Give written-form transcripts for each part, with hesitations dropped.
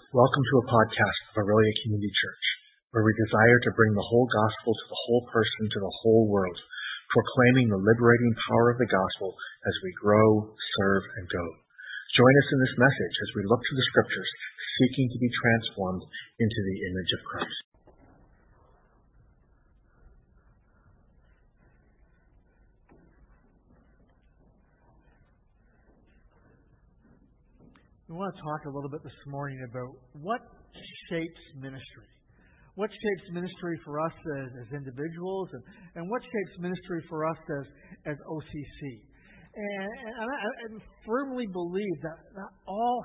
Welcome to a podcast of Aurelia Community Church, where we desire to bring the whole gospel to the whole person, to the whole world, proclaiming the liberating power of the gospel as we grow, serve, and go. Join us in this message as we look to the scriptures, seeking to be transformed into the image of Christ. We want to talk a little bit this morning about what shapes ministry. What shapes ministry for us as individuals, and what shapes ministry for us as OCC. And I firmly believe that all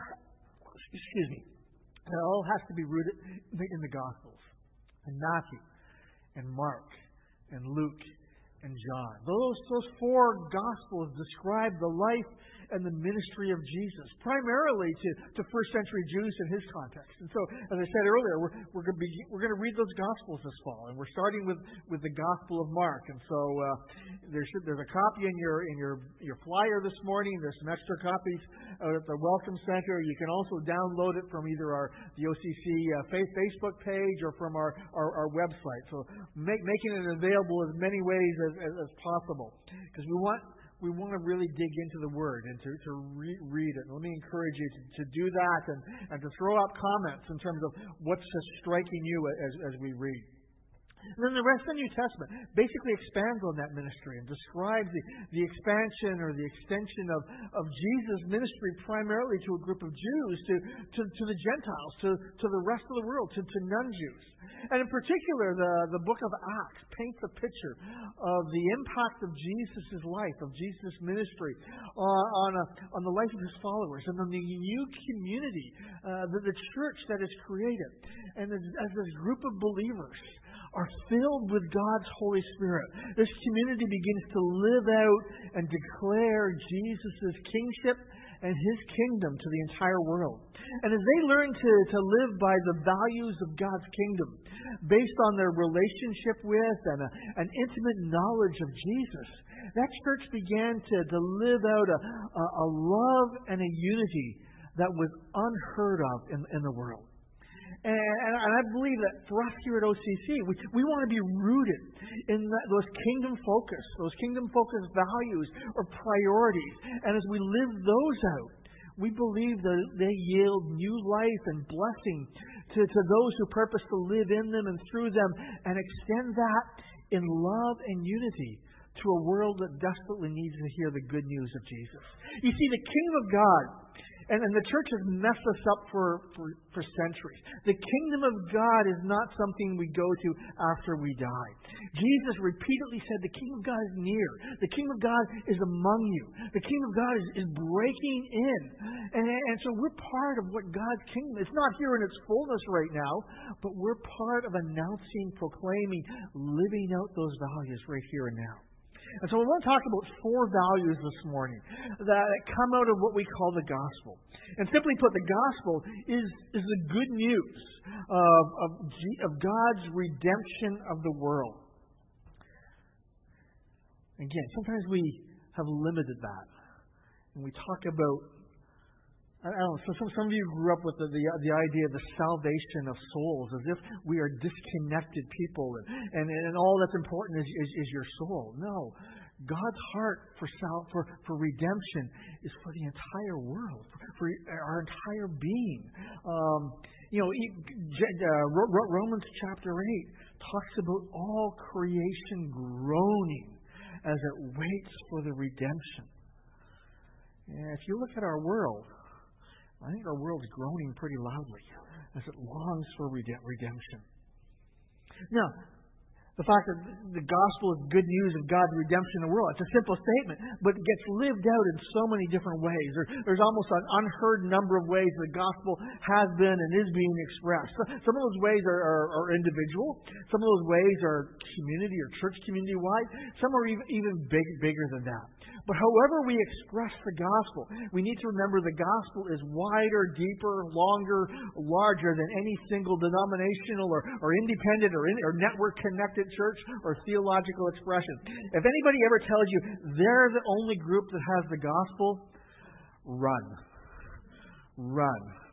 has to be rooted in the Gospels, in Matthew, and Mark, and Luke, and John. Those four Gospels describe the life and the ministry of Jesus, primarily to first century Jews in his context. And so, as I said earlier, we're going to read those Gospels this fall, and we're starting with the Gospel of Mark. And so, there's a copy in your flyer this morning. There's some extra copies out at the Welcome Center. You can also download it from either the OCC Facebook page or from our website. So, making it available as many ways as possible, because we want to really dig into the Word and to read it. Let me encourage you to do that and to throw out comments in terms of what's striking you as we read. And then the rest of the New Testament basically expands on that ministry and describes the expansion or the extension of Jesus' ministry primarily to a group of Jews, to the Gentiles, to the rest of the world, to non-Jews. And in particular, the book of Acts paints a picture of the impact of Jesus' life, of Jesus' ministry on the life of his followers and on the new community, the church that is created. And as this group of believers are filled with God's Holy Spirit, this community begins to live out and declare Jesus' kingship and his kingdom to the entire world. And as they learn to live by the values of God's kingdom, based on their relationship with and an intimate knowledge of Jesus, that church began to live out a love and a unity that was unheard of in the world. And I believe that for us here at OCC, we want to be rooted in those kingdom-focused values or priorities. And as we live those out, we believe that they yield new life and blessing to those who purpose to live in them and through them, and extend that in love and unity to a world that desperately needs to hear the good news of Jesus. You see, the kingdom of God, and the church has messed us up for centuries. The kingdom of God is not something we go to after we die. Jesus repeatedly said the kingdom of God is near. The kingdom of God is among you. The kingdom of God is breaking in. And so we're part of what God's kingdom is. It's not here in its fullness right now, but we're part of announcing, proclaiming, living out those values right here and now. And so we want to talk about four values this morning that come out of what we call the gospel. And simply put, the gospel is the good news of God's redemption of the world. Again, sometimes we have limited that. And we talk about, I don't know, some of you grew up with the idea of the salvation of souls, as if we are disconnected people and all that's important is your soul. No. God's heart for redemption is for the entire world, for our entire being. Romans chapter 8 talks about all creation groaning as it waits for the redemption. And if you look at our world, I think our world's groaning pretty loudly as it longs for redemption. Now, the fact that the gospel is good news of God's redemption in the world, it's a simple statement, but it gets lived out in so many different ways. There's almost an unheard number of ways the gospel has been and is being expressed. Some of those ways are individual. Some of those ways are community or church community-wide. Some are even bigger than that. But however we express the gospel, we need to remember the gospel is wider, deeper, longer, larger than any single denominational or independent or network-connected church or theological expression. If anybody ever tells you they're the only group that has the gospel, run.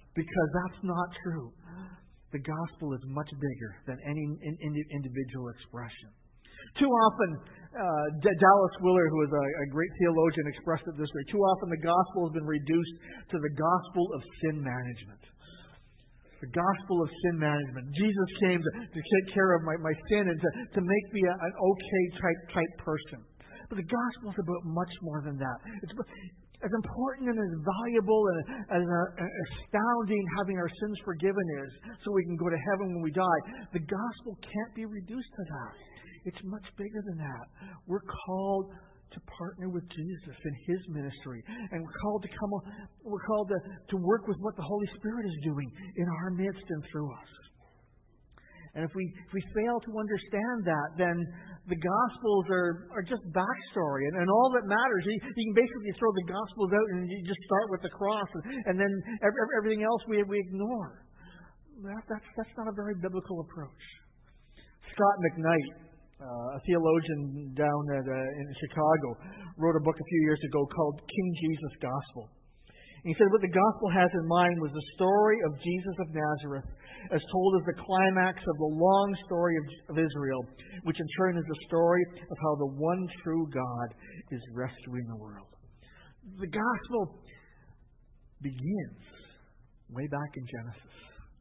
because that's not true. The gospel is much bigger than any individual expression. Too often, Dallas Willard, who is a great theologian, expressed it this way. Too often the gospel has been reduced to the gospel of sin management. The gospel of sin management. Jesus came to take care of my sin and to make me an okay type person. But the gospel is about much more than that. It's as important and as valuable and as astounding having our sins forgiven is, so we can go to heaven when we die. The gospel can't be reduced to that. It's much bigger than that. We're called to partner with Jesus in His ministry, and we're called to work with what the Holy Spirit is doing in our midst and through us. And if we fail to understand that, then the Gospels are just backstory. And all that matters, you can basically throw the Gospels out and you just start with the cross, and then everything else we ignore. That's not a very biblical approach. Scott McKnight, a theologian down in Chicago, wrote a book a few years ago called King Jesus Gospel. And he said what the gospel has in mind was the story of Jesus of Nazareth as told as the climax of the long story of Israel, which in turn is the story of how the one true God is rescuing the world. The gospel begins way back in Genesis.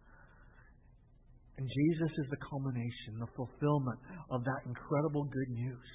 And Jesus is the culmination, the fulfillment of that incredible good news.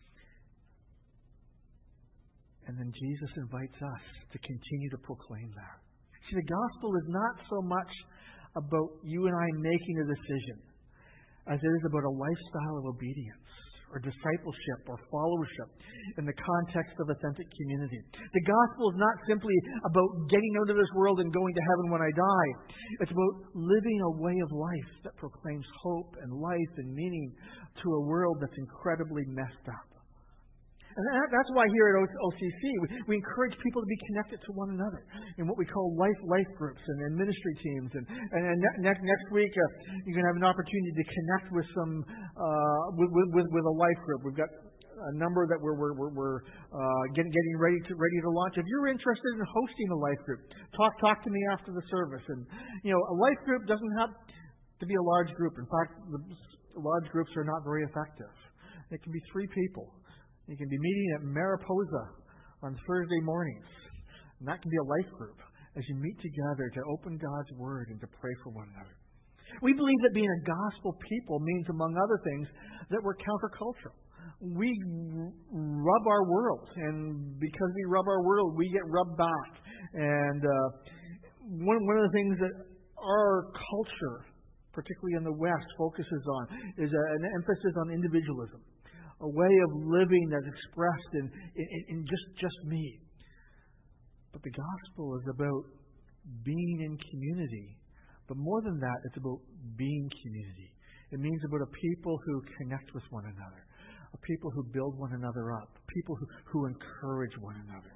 And then Jesus invites us to continue to proclaim that. See, the gospel is not so much about you and I making a decision as it is about a lifestyle of obedience or discipleship or followership in the context of authentic community. The gospel is not simply about getting out of this world and going to heaven when I die. It's about living a way of life that proclaims hope and life and meaning to a world that's incredibly messed up. And that's why here at OCC, we encourage people to be connected to one another in what we call life groups and ministry teams. And next week, you're going to have an opportunity to connect with some with a life group. We've got a number that we're getting ready to launch. If you're interested in hosting a life group, talk to me after the service. And a life group doesn't have to be a large group. In fact, the large groups are not very effective. It can be 3 people. You can be meeting at Mariposa on Thursday mornings. And that can be a life group as you meet together to open God's Word and to pray for one another. We believe that being a gospel people means, among other things, that we're countercultural. We rub our world, and because we rub our world, we get rubbed back. And one of the things that our culture, particularly in the West, focuses on is an emphasis on individualism. A way of living that's expressed in just me. But the gospel is about being in community. But more than that, it's about being community. It means about a people who connect with one another. A people who build one another up. People who encourage one another.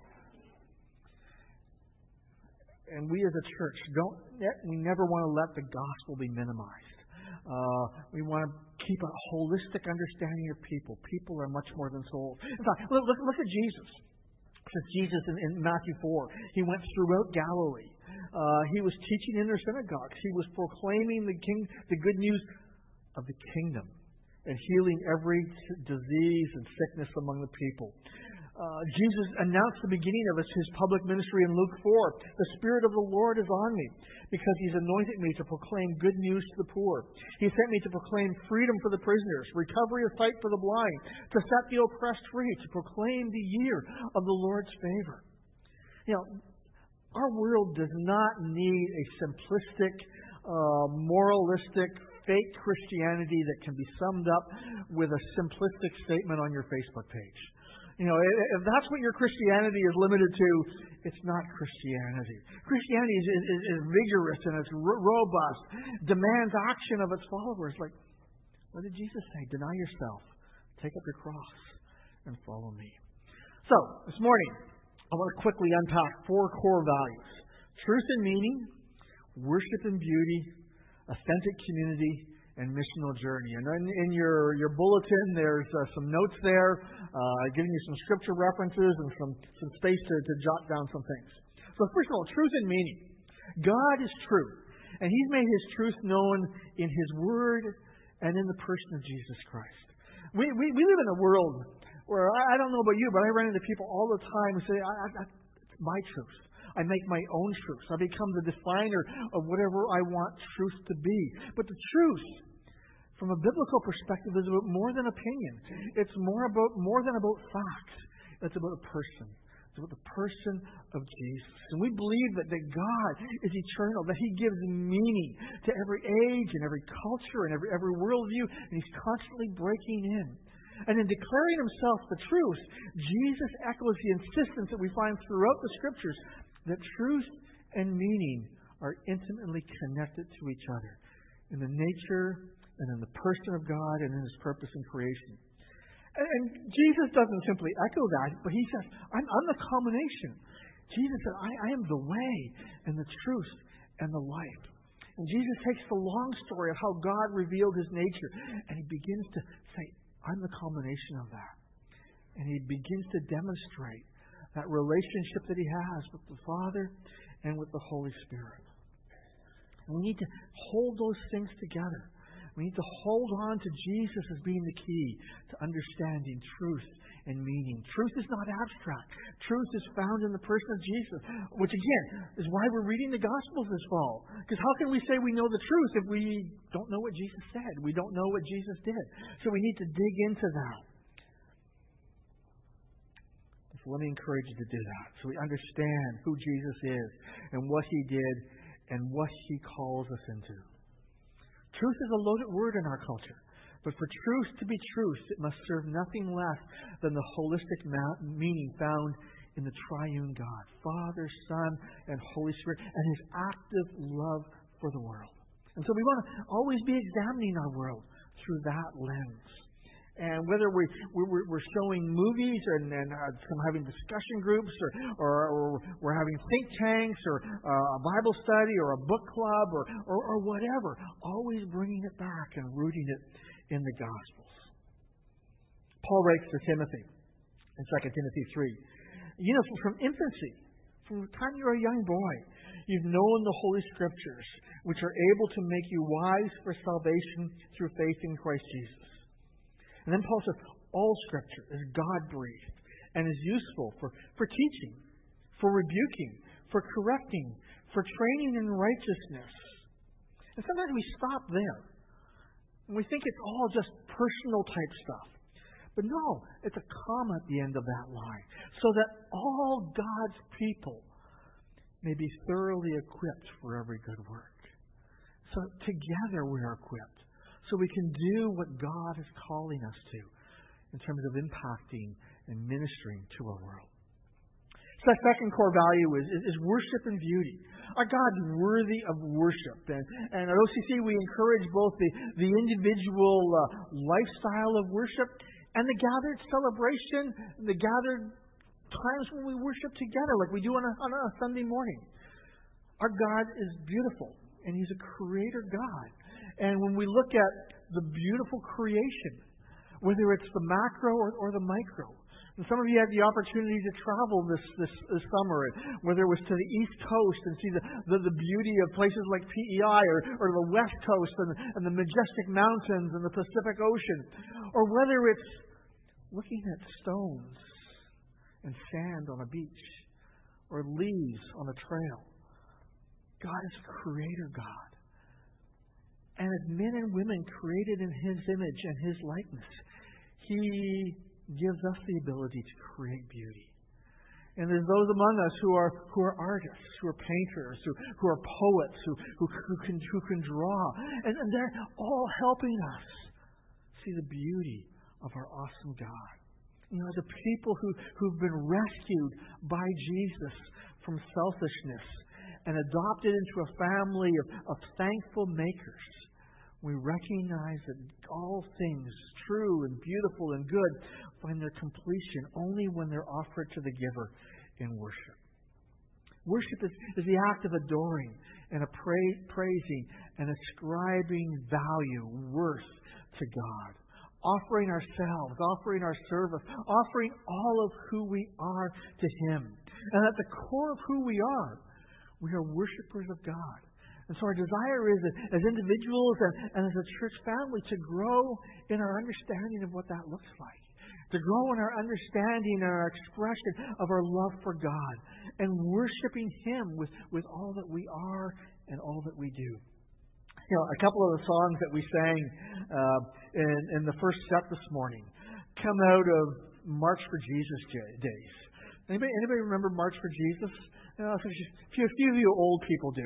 And we as a church, we never want to let the gospel be minimized. We want to keep a holistic understanding of people. People are much more than souls. In fact, look at Jesus. Jesus in Matthew 4, He went throughout Galilee. He was teaching in their synagogues. He was proclaiming the good news of the kingdom and healing every disease and sickness among the people. Jesus announced the beginning of His public ministry in Luke 4. The Spirit of the Lord is on me because He's anointed me to proclaim good news to the poor. He sent me to proclaim freedom for the prisoners, recovery of sight for the blind, to set the oppressed free, to proclaim the year of the Lord's favor. Our world does not need a simplistic, moralistic, fake Christianity that can be summed up with a simplistic statement on your Facebook page. If that's what your Christianity is limited to, it's not Christianity. Christianity is vigorous and it's robust, demands action of its followers. Like, what did Jesus say? Deny yourself, take up your cross, and follow me. So, this morning, I want to quickly unpack 4 core values. Truth and meaning, worship and beauty, authentic community, and missional journey. And in your bulletin, there's some notes there, giving you some scripture references and some space to jot down some things. So first of all, truth and meaning. God is truth, and He's made His truth known in His Word and in the person of Jesus Christ. We live in a world where, I don't know about you, but I run into people all the time who say, it's my truth. I make my own truth. I become the definer of whatever I want truth to be. But the truth, from a biblical perspective, is about more than opinion. It's more than about facts. It's about a person. It's about the person of Jesus. And we believe that God is eternal, that He gives meaning to every age and every culture and every worldview, and He's constantly breaking in. And in declaring Himself the truth, Jesus echoes the insistence that we find throughout the Scriptures that truth and meaning are intimately connected to each other in the nature and in the person of God and in His purpose in creation. And Jesus doesn't simply echo that, but He says, I'm the combination. Jesus said, I am the way and the truth and the life. And Jesus takes the long story of how God revealed His nature, and He begins to say, I'm the combination of that. And He begins to demonstrate that relationship that He has with the Father and with the Holy Spirit. And we need to hold those things together. We need to hold on to Jesus as being the key to understanding truth and meaning. Truth is not abstract. Truth is found in the person of Jesus, which again is why we're reading the Gospels this fall. Because how can we say we know the truth if we don't know what Jesus said? We don't know what Jesus did. So we need to dig into that. So let me encourage you to do that, so we understand who Jesus is and what He did and what He calls us into. Truth is a loaded word in our culture. But for truth to be truth, it must serve nothing less than the holistic meaning found in the triune God, Father, Son, and Holy Spirit, and His active love for the world. And so we want to always be examining our world through that lens. And whether we're showing movies and having discussion groups or we're having think tanks or a Bible study or a book club or whatever, always bringing it back and rooting it in the Gospels. Paul writes to Timothy in 2 Timothy 3, from infancy, from the time you were a young boy, you've known the Holy Scriptures, which are able to make you wise for salvation through faith in Christ Jesus. And then Paul says, all Scripture is God-breathed and is useful for teaching, for rebuking, for correcting, for training in righteousness. And sometimes we stop there. And we think it's all just personal type stuff. But no, it's a comma at the end of that line. So that all God's people may be thoroughly equipped for every good work. So together we are equipped. So we can do what God is calling us to in terms of impacting and ministering to our world. So that second core value is worship and beauty. Our God is worthy of worship. And at OCC we encourage both the individual lifestyle of worship and the gathered celebration, the gathered times when we worship together like we do on a Sunday morning. Our God is beautiful, and He's a creator God. And when we look at the beautiful creation, whether it's the macro or the micro, and some of you had the opportunity to travel this summer, whether it was to the East Coast and see the beauty of places like PEI or the West Coast and the majestic mountains and the Pacific Ocean, or whether it's looking at stones and sand on a beach or leaves on a trail. God is a creator God. And as men and women created in His image and His likeness, He gives us the ability to create beauty. And there's those among us who are artists, who are painters, who are poets, who can draw. And they're all helping us see the beauty of our awesome God. As a people who've been rescued by Jesus from selfishness and adopted into a family of thankful makers, we recognize that all things true and beautiful and good find their completion only when they're offered to the giver in worship. Worship is the act of adoring and praising and ascribing value, worth to God. Offering ourselves, offering our service, offering all of who we are to Him. And at the core of who we are, We are worshipers of God. And so our desire is, as individuals and as a church family, to grow in our understanding of what that looks like. To grow in our understanding and our expression of our love for God. And worshiping Him with all that we are and all that we do. You know, a couple of the songs that we sang in the first set this morning come out of March for Jesus days. Anybody remember March for Jesus? You know, a few of you old people do.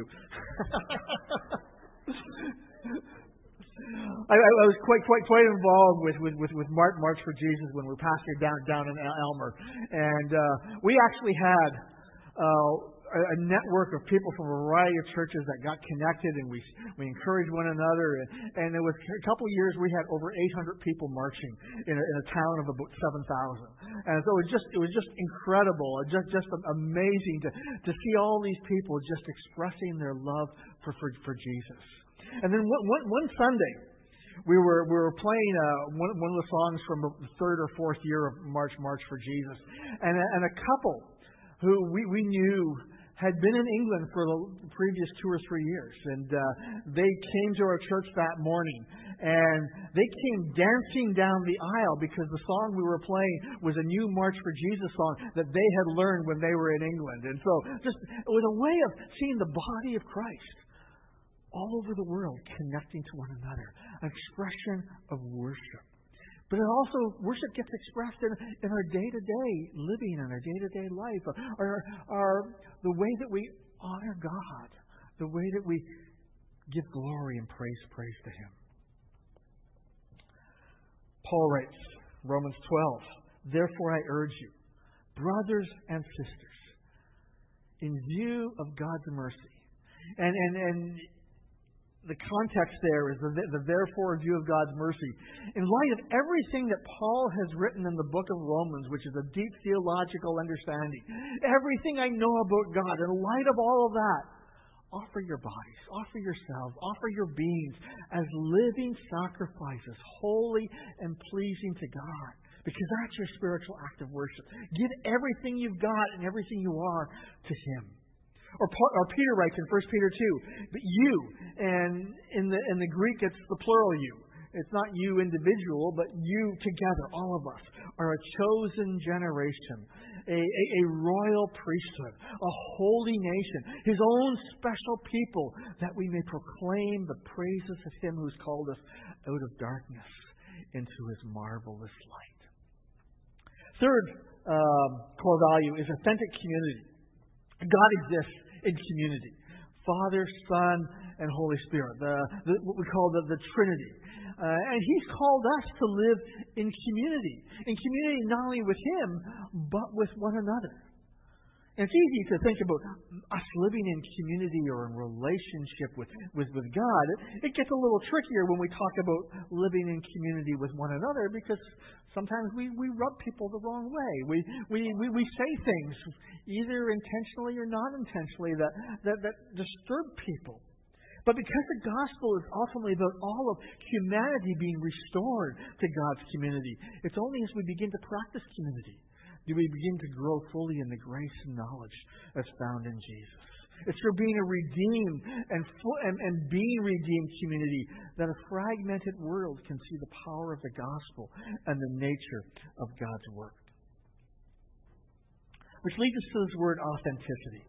I was quite involved with March for Jesus when we were pastoring down in Elmer, and we actually had a network of people from a variety of churches that got connected, and we encouraged one another. And it was a couple of years we had over 800 people marching in a town of about 7,000. And so it was just incredible, just amazing to see all these people just expressing their love for Jesus. And then one Sunday, we were playing one of the songs from the third or fourth year of March for Jesus, and a couple who we knew had been in England for the previous 2 or 3 years. And they came to our church that morning, and they came dancing down the aisle because the song we were playing was a new March for Jesus song that they had learned when they were in England. And so it was a way of seeing the body of Christ all over the world connecting to one another, an expression of worship. But it also, worship gets expressed in our day-to-day living, in our day-to-day life, the way that we honor God, the way that we give glory and praise to Him. Paul writes, Romans 12, "Therefore I urge you, brothers and sisters, in view of God's mercy," and the context there is the therefore view of God's mercy. In light of everything that Paul has written in the book of Romans, which is a deep theological understanding, everything I know about God, in light of all of that, offer your bodies, offer yourselves, offer your beings as living sacrifices, holy and pleasing to God. Because that's your spiritual act of worship. Give everything you've got and everything you are to Him. Or Peter writes in 1 Peter 2, but you, and in the Greek it's the plural you. It's not you individual, but you together, all of us, are a chosen generation, a royal priesthood, a holy nation, His own special people, that we may proclaim the praises of Him who's called us out of darkness into His marvelous light. Third core value is authentic community. God exists in community. Father, Son, and Holy Spirit. What we call the Trinity. And He's called us to live in community. In community not only with Him, but with one another. And it's easy to think about us living in community or in relationship with God. It gets a little trickier when we talk about living in community with one another, because sometimes we rub people the wrong way. We say things, either intentionally or not intentionally, that disturb people. But because the gospel is ultimately about all of humanity being restored to God's community, it's only as we begin to practice community do we begin to grow fully in the grace and knowledge that's found in Jesus. It's through being a redeemed and being redeemed community that a fragmented world can see the power of the gospel and the nature of God's work. Which leads us to this word authenticity.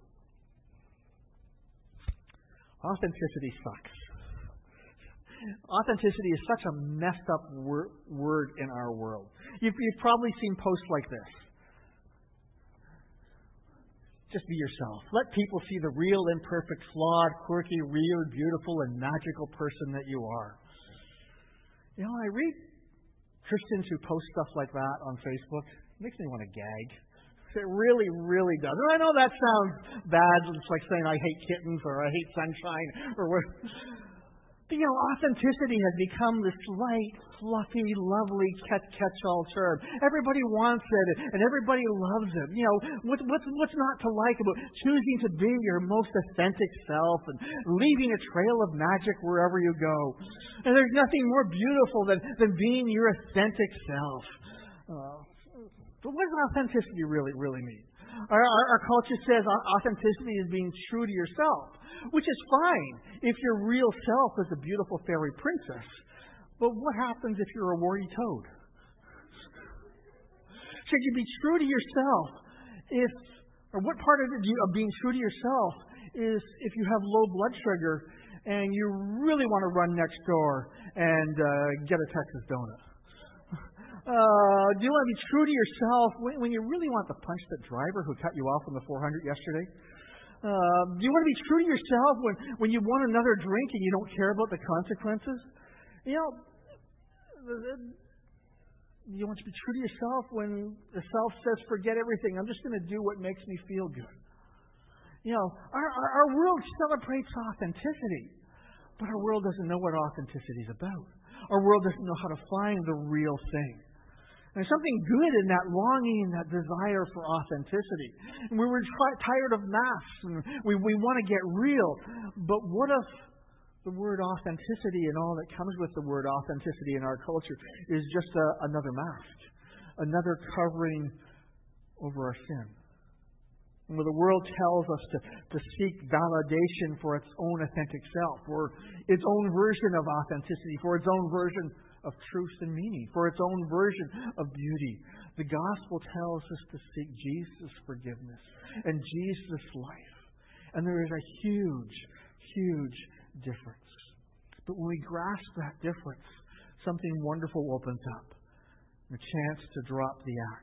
Authenticity sucks. Authenticity is such a messed up word in our world. You've probably seen posts like this. Just be yourself. Let people see the real, imperfect, flawed, quirky, weird, beautiful, and magical person that you are. You know, I read Christians who post stuff like that on Facebook. It makes me want to gag. It really, really does. And I know that sounds bad. It's like saying I hate kittens or I hate sunshine or what. But, you know, authenticity has become this light, fluffy, lovely catch-all term. Everybody wants it, and everybody loves it. You know, what's not to like about choosing to be your most authentic self and leaving a trail of magic wherever you go? And there's nothing more beautiful than being your authentic self. But what does authenticity really mean? Our culture says authenticity is being true to yourself, which is fine if your real self is a beautiful fairy princess. But what happens if you're a warty toad? Should you be true to yourself or what part of being true to yourself is if you have low blood sugar and you really want to run next door and get a Texas donut? Do you want to be true to yourself when you really want to punch that driver who cut you off on the 400 yesterday? Do you want to be true to yourself when you want another drink and you don't care about the consequences? You know, you want to be true to yourself when the self says, forget everything, I'm just going to do what makes me feel good. You know, our world celebrates authenticity, but our world doesn't know what authenticity is about. Our world doesn't know how to find the real thing. There's something good in that longing, that desire for authenticity. And we were tired of masks, and we want to get real. But what if the word authenticity and all that comes with the word authenticity in our culture is just another mask, another covering over our sin? And where the world tells us to seek validation for its own authentic self, for its own version of authenticity, for its own version of truth and meaning, for its own version of beauty. The gospel tells us to seek Jesus' forgiveness and Jesus' life. And there is a huge, huge difference. But when we grasp that difference, something wonderful opens up. A chance to drop the act.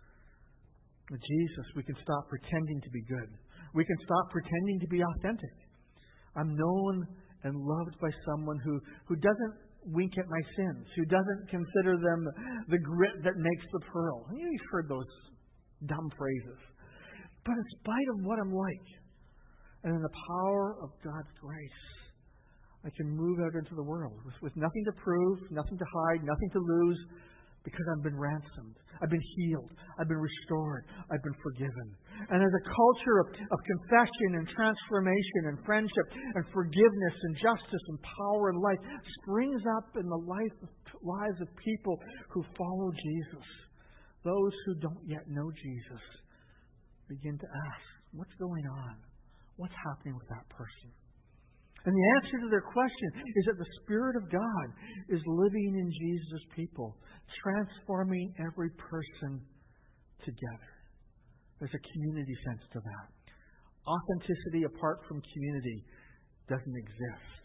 With Jesus, we can stop pretending to be good. We can stop pretending to be authentic. I'm known and loved by someone who doesn't wink at my sins, who doesn't consider them the grit that makes the pearl. You've heard those dumb phrases. But in spite of what I'm like, and in the power of God's grace, I can move out into the world with nothing to prove, nothing to hide, nothing to lose, because I've been ransomed, I've been healed, I've been restored, I've been forgiven. And as a culture of confession and transformation and friendship and forgiveness and justice and power and life springs up in the lives of people who follow Jesus, those who don't yet know Jesus begin to ask, what's going on? What's happening with that person? And the answer to their question is that the Spirit of God is living in Jesus' people, transforming every person together. There's a community sense to that. Authenticity apart from community doesn't exist.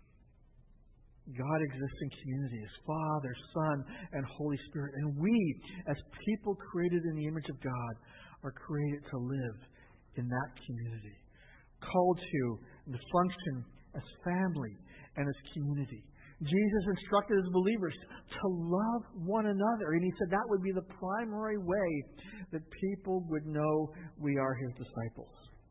God exists in community as Father, Son, and Holy Spirit. And we, as people created in the image of God, are created to live in that community. Called to and to function as family and as community. Jesus instructed his believers to love one another. And he said that would be the primary way that people would know we are his disciples.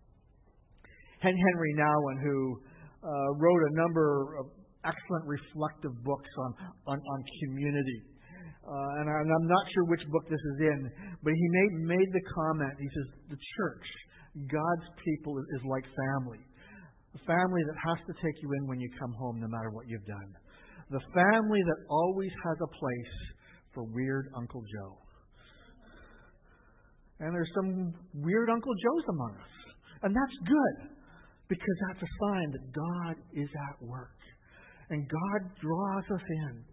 Henry Nouwen, who wrote a number of excellent reflective books on community. And I'm not sure which book this is in, but he made the comment. He says, the church, God's people, is like family. A family that has to take you in when you come home, no matter what you've done. The family that always has a place for weird Uncle Joe. And there's some weird Uncle Joes among us. And that's good, because that's a sign that God is at work. And God draws us in.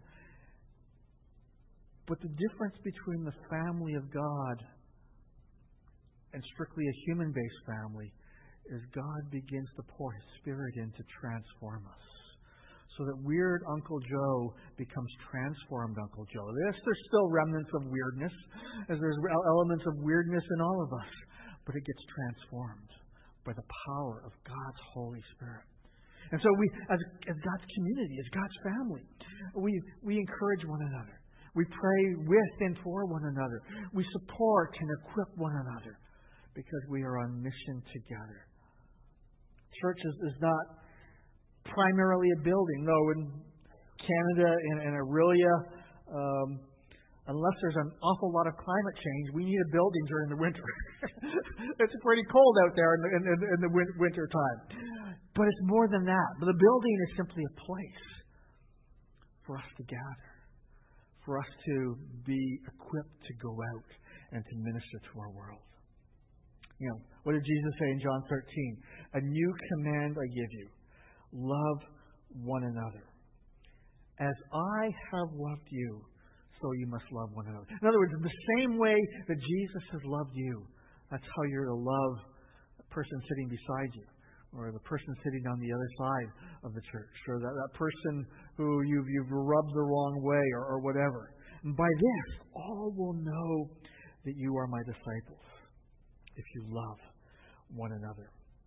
But the difference between the family of God and strictly a human-based family is God begins to pour his Spirit in to transform us. So that weird Uncle Joe becomes transformed Uncle Joe. Yes, there's still remnants of weirdness, as there's elements of weirdness in all of us. But it gets transformed by the power of God's Holy Spirit. And so we, as God's community, as God's family, we encourage one another. We pray with and for one another. We support and equip one another because we are on mission together. Church is not primarily a building, though in Canada and Aurelia, unless there's an awful lot of climate change, we need a building during the winter. It's pretty cold out there in the winter time. But it's more than that. But the building is simply a place for us to gather, for us to be equipped to go out and to minister to our world. What did Jesus say in John 13? A new command I give you. Love one another. As I have loved you, so you must love one another. In other words, the same way that Jesus has loved you, that's how you're to love the person sitting beside you, or the person sitting on the other side of the church, or that person who you've rubbed the wrong way, or whatever. And by this, all will know that you are my disciples, if you love one another.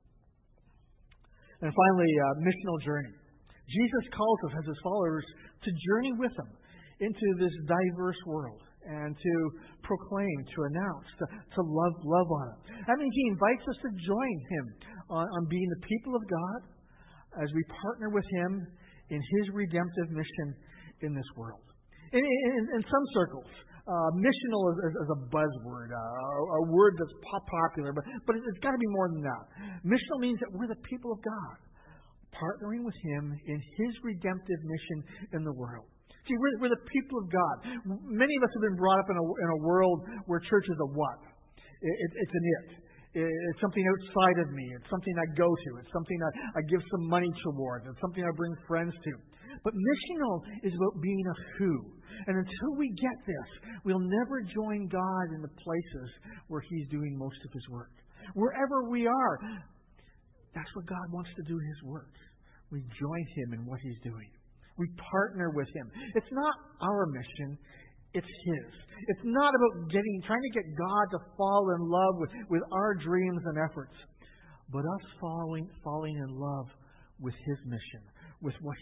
And finally, missional journey. Jesus calls us as his followers to journey with him into this diverse world and to proclaim, to announce, to love on him. I mean, he invites us to join him on being the people of God as we partner with him in his redemptive mission in this world. In some circles, missional is a buzzword, a word that's popular, but it's got to be more than that. Missional means that we're the people of God, partnering with him in his redemptive mission in the world. See, we're the people of God. Many of us have been brought up in a world where church is a what? It's an it. It's something outside of me. It's something I go to. It's something I give some money towards. It's something I bring friends to. But missional is about being a who. And until we get this, we'll never join God in the places where he's doing most of his work. Wherever we are, that's what God wants to do in his work. We join him in what he's doing. We partner with him. It's not our mission. It's his. It's not about trying to get God to fall in love with our dreams and efforts, but us falling in love with his mission, with what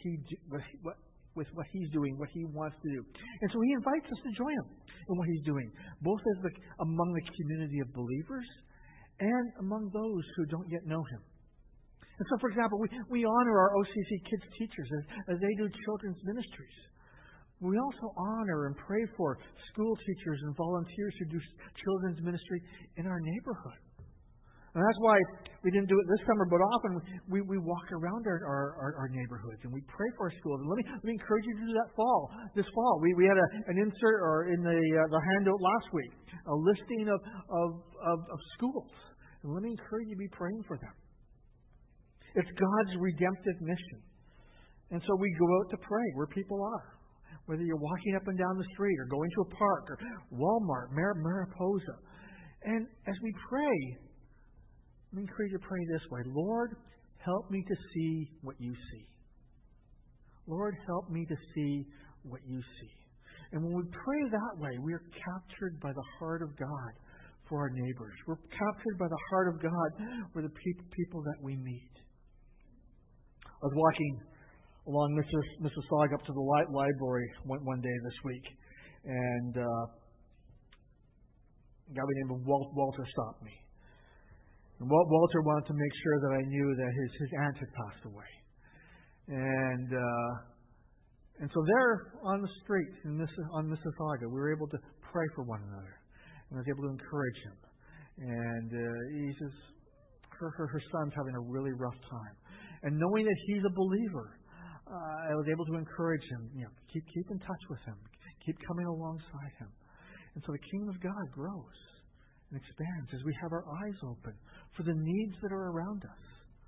he's doing, what he wants to do. And so he invites us to join him in what he's doing, both among the community of believers and among those who don't yet know him. And so, for example, we honor our OCC kids teachers as they do children's ministries. We also honor and pray for school teachers and volunteers who do children's ministry in our neighborhood. And that's why we didn't do it this summer, but often we walk around our neighborhoods and we pray for our schools. And let me encourage you to do that this fall. We had an insert in the handout last week, a listing of schools. And let me encourage you to be praying for them. It's God's redemptive mission. And so we go out to pray where people are. Whether you're walking up and down the street or going to a park or Walmart, Mariposa. And as we pray, let me encourage you to pray this way. Lord, help me to see what you see. Lord, help me to see what you see. And when we pray that way, we are captured by the heart of God for our neighbors. We're captured by the heart of God for the people that we meet. I was walking along Mississauga up to the library one day this week, and a guy by the name of Walter stopped me. And Walter wanted to make sure that I knew that his aunt had passed away. And so there on the street on Mississauga, we were able to pray for one another, and I was able to encourage him. And he says her son's having a really rough time. And knowing that he's a believer, I was able to encourage him. Keep in touch with him. Keep coming alongside him. And so the kingdom of God grows and expands as we have our eyes open for the needs that are around us.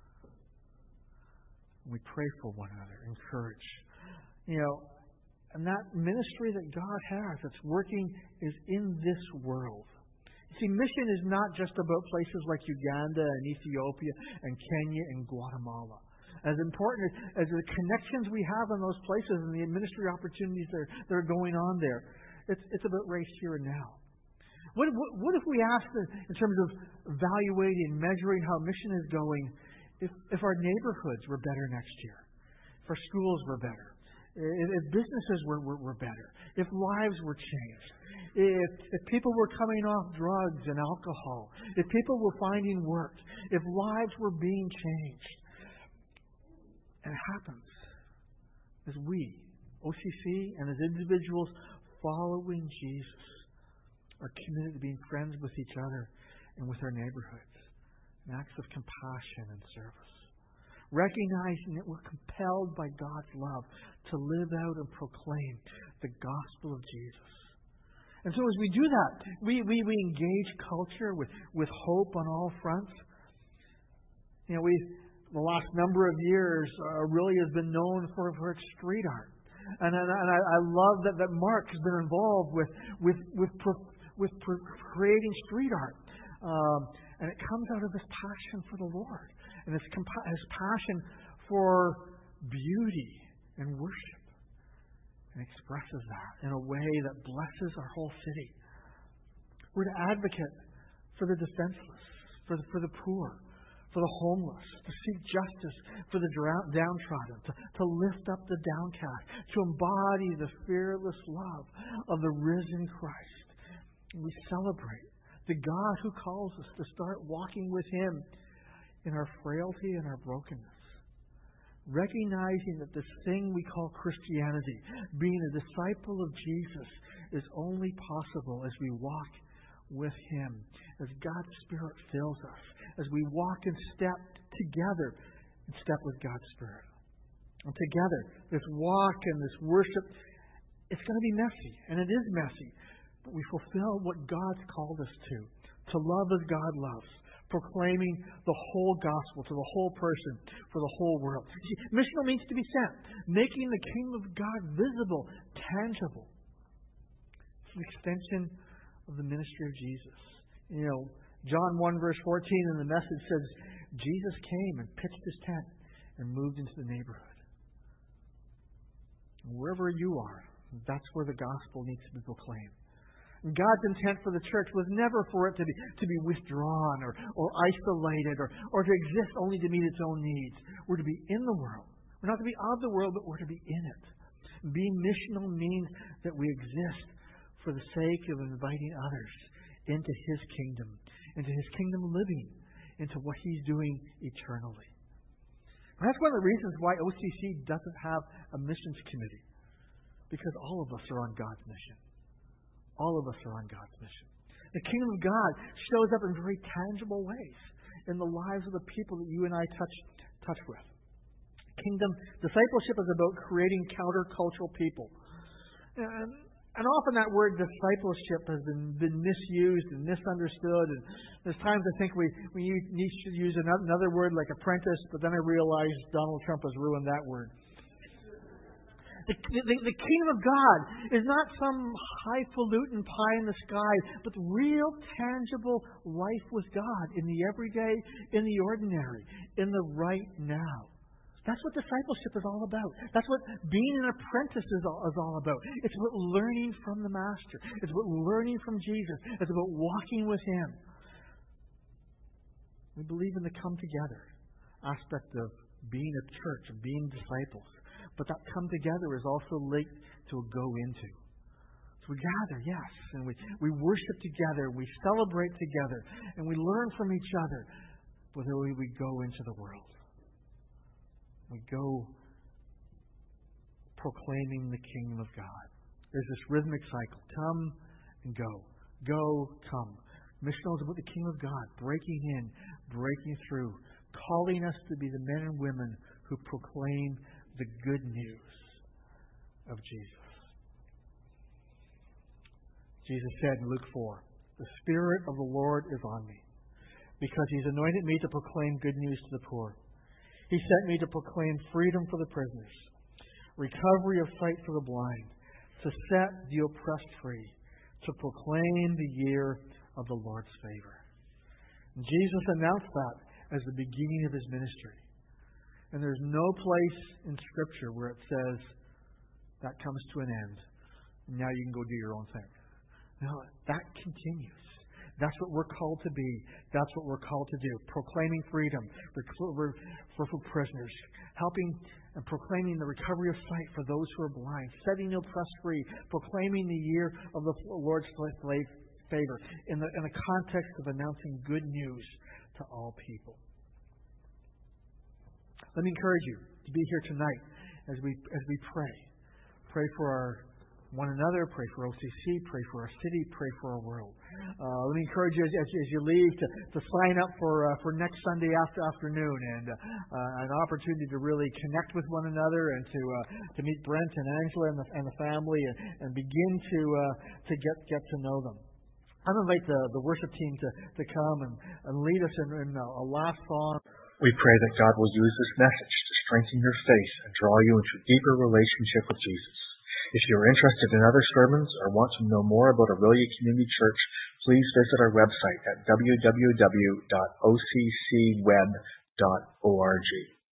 We pray for one another, encourage. And that ministry that God has that's working is in this world. See, mission is not just about places like Uganda and Ethiopia and Kenya and Guatemala. As important as the connections we have in those places and the ministry opportunities that are going on there, it's about right here and now. What if we asked, in terms of evaluating, measuring how mission is going, if our neighborhoods were better next year, if our schools were better, if businesses were better, if lives were changed, if people were coming off drugs and alcohol, if people were finding work, if lives were being changed. And it happens as we, OCC, and as individuals following Jesus, are committed to being friends with each other and with our neighborhoods, in acts of compassion and service. Recognizing that we're compelled by God's love to live out and proclaim the gospel of Jesus. And so as we do that, we engage culture with hope on all fronts. You know, the last number of years really has been known for its street art. And I love that Mark has been involved with creating street art. And it comes out of his passion for the Lord and his passion for beauty and worship, and expresses that in a way that blesses our whole city. We're to advocate for the defenseless, for the poor, for the homeless, to seek justice for the downtrodden, to lift up the downcast, to embody the fearless love of the risen Christ. And we celebrate the God who calls us to start walking with Him in our frailty and our brokenness. Recognizing that this thing we call Christianity, being a disciple of Jesus, is only possible as we walk with Him, as God's Spirit fills us, as we walk in step together, in step with God's Spirit. And together, this walk and this worship, it's going to be messy, and it is messy, but we fulfill what God's called us to love as God loves, proclaiming the whole gospel to the whole person, for the whole world. See, missional means to be sent, making the kingdom of God visible, tangible. It's an extension of the ministry of Jesus. You know, John 1 verse 14 in the Message says, Jesus came and pitched His tent and moved into the neighborhood. And wherever you are, that's where the gospel needs to be proclaimed. God's intent for the church was never for it to be withdrawn or isolated or to exist only to meet its own needs. We're to be in the world. We're not to be of the world, but we're to be in it. Being missional means that we exist for the sake of inviting others into His kingdom living, into what He's doing eternally. And that's one of the reasons why OCC doesn't have a missions committee, because all of us are on God's mission. All of us are on God's mission. The kingdom of God shows up in very tangible ways in the lives of the people that you and I touch with. Kingdom discipleship is about creating countercultural people. And often that word discipleship has been misused and misunderstood. And there's times I think we need to use another word like apprentice, but then I realized Donald Trump has ruined that word. The kingdom of God is not some highfalutin pie in the sky, but real, tangible life with God in the everyday, in the ordinary, in the right now. That's what discipleship is all about. That's what being an apprentice is all about. It's about learning from the Master. It's about learning from Jesus. It's about walking with Him. We believe in the come together aspect of being a church, of being disciples. But that come together is also linked to a go into. So we gather, yes, and we worship together, we celebrate together, and we learn from each other. But then we go into the world. We go proclaiming the kingdom of God. There's this rhythmic cycle. Come and go. Go, come. Missional is about the kingdom of God, breaking in, breaking through, calling us to be the men and women who proclaim the good news of Jesus. Jesus said in Luke 4, "The Spirit of the Lord is on me, because He's anointed me to proclaim good news to the poor. He sent me to proclaim freedom for the prisoners, recovery of sight for the blind, to set the oppressed free, to proclaim the year of the Lord's favor." And Jesus announced that as the beginning of His ministry. And there's no place in Scripture where it says that comes to an end. Now you can go do your own thing. No, that continues. That's what we're called to be. That's what we're called to do. Proclaiming freedom for prisoners. Helping and proclaiming the recovery of sight for those who are blind. Setting the oppressed free. Proclaiming the year of the Lord's favor. In the context of announcing good news to all people. Let me encourage you to be here tonight as we pray. Pray for our one another, pray for OCC, pray for our city, pray for our world. Let me encourage you as you leave to sign up for next Sunday afternoon and an opportunity to really connect with one another and to meet Brent and Angela and the family and begin to get to know them. I'm going to invite the worship team to come and lead us in a last song. We pray that God will use this message to strengthen your faith and draw you into a deeper relationship with Jesus. If you are interested in other sermons or want to know more about Aurelia Community Church, please visit our website at www.occweb.org.